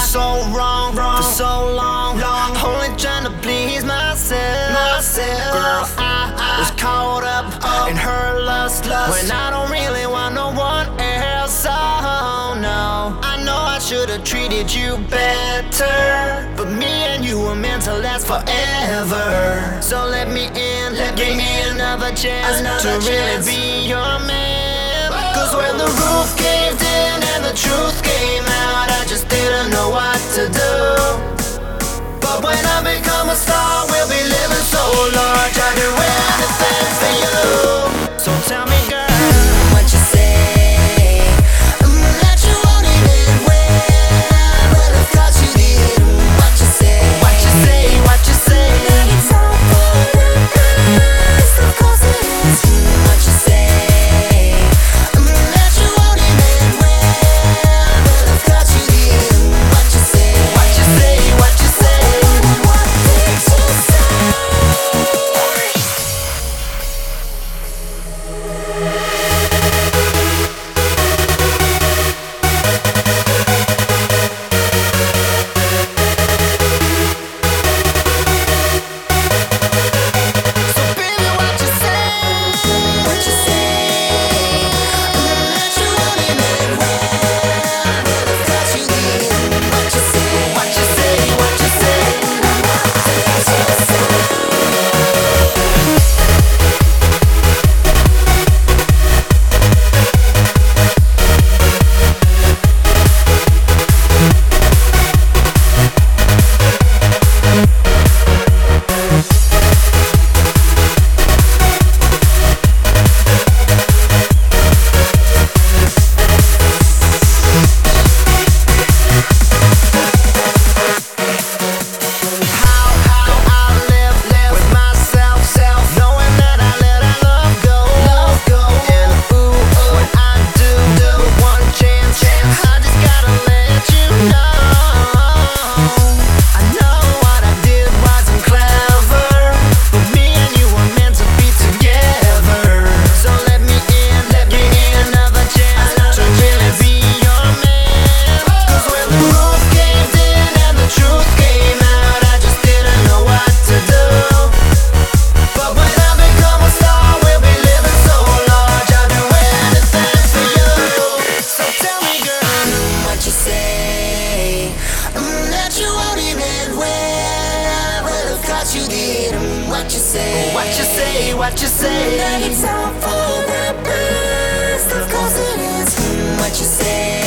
so wrong for so long, only trying to please myself. Girl, I was caught up in her lust when I don't really want no one else. Oh no, I know I should've treated you better, but me and you were meant to last forever. So let me in, give me another chance to really be your man. Cause when the roof caved in and the truth came out, I just didn't know what to do. But when I become a star, we'll be living so large, I'd do anything for you. So tell me, girl, what you say? That you won't even wear, but I've got you there. What you say? What you say? What you say? That it's all for the best, of course it is. What you say? That you won't even wear, but I've got you there. What you say? What you say? What you say? What did you say? What you say? What you say? That it's all for the best, of course it is. What you say?